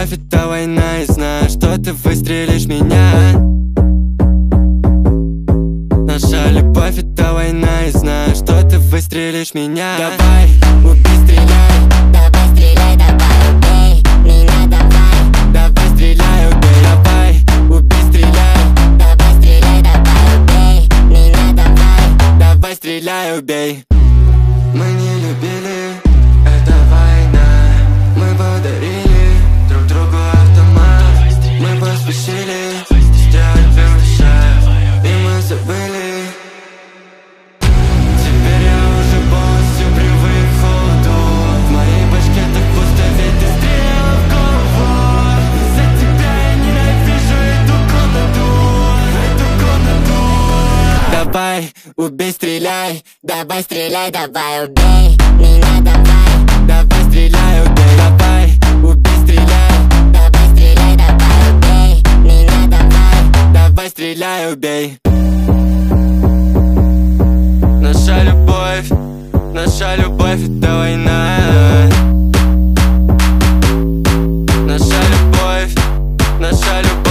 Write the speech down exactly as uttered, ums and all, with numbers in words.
любовь — это война, и знаю, что ты выстрелишь меня. Наша любовь — это война, и знаю, что ты выстрелишь меня. Давай, убей, стреляй, Давай стреляй, давай убей меня, давай. давай, стреляй, убей. Давай, убей, стреляй, Давай стреляй, давай убей меня, давай. давай, стреляй, убей. Мы не любили, это война. Мы подарили друг другу автомат. Мы поспешили сделать первый шаг, и мы забыли. Теперь я уже полностью привык к холоду. В моей башке так пусто, ведь ты стреляла в голову. Из-за тебя я ненавижу эту комнату, эту комнату. Давай, убей, стреляй, Давай стреляй, давай убей меня, давай. давай, стреляй, убей. Давай, убей, стреляй, Давай стреляй, давай убей меня, давай. давай, стреляй, убей. Наша любовь, наша любовь — это война. Наша любовь, наша любовь